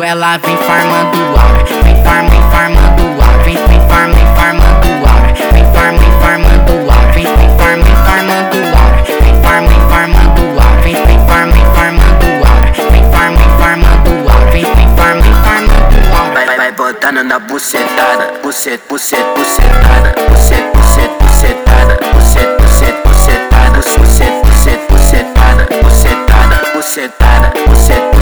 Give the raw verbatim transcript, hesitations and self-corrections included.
ela vem farmando aura. Vem farma, vem farmando aura. Vem, vem farma, vem farmando aura. Vem farma, vem farmando aura. Vem, vem farma, vem farmando aura. Vem farma, vem farmando aura. Vem, vem farma, vem farmando aura. Vem farma, vem farmando aura. Vem, vem farma, vem farmando aura. Vai, vai botando na bucetada, bucet, bucet, bucetada, bucet, bucet, bucetada, bucet, bucet, bucetada, bucet, bucet, bucetada, bucetada, bucetada, bucet.